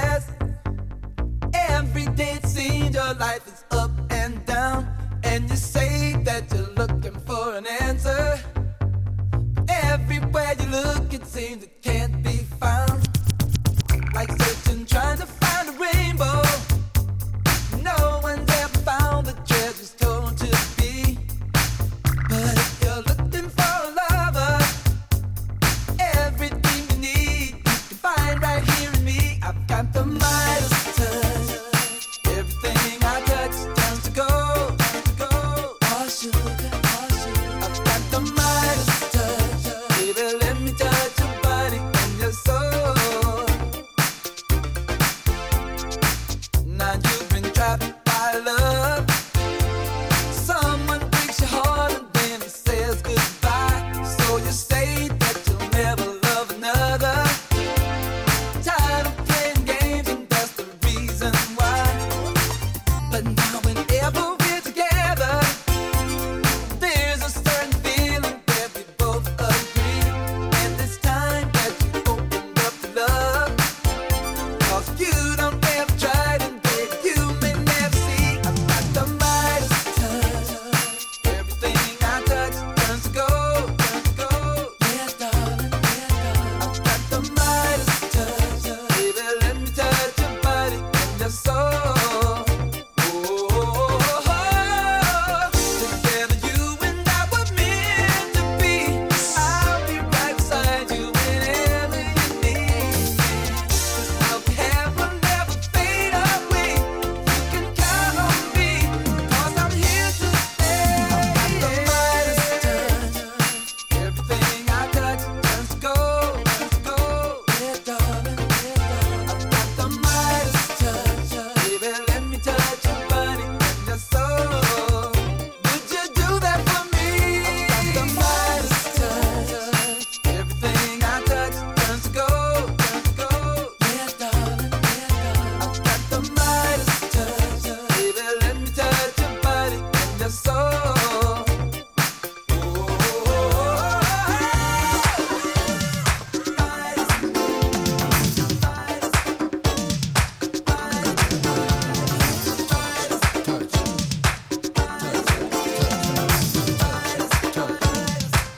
past. Every day it seems your life is up and down, and you say that you're looking for an answer. Everywhere you look, it seems it can't be found. Like searching, trying to find a rainbow. No one's ever found the treasure's told to be. But if you're looking for a lover, everything you need you can find right here in me. I've got the mind.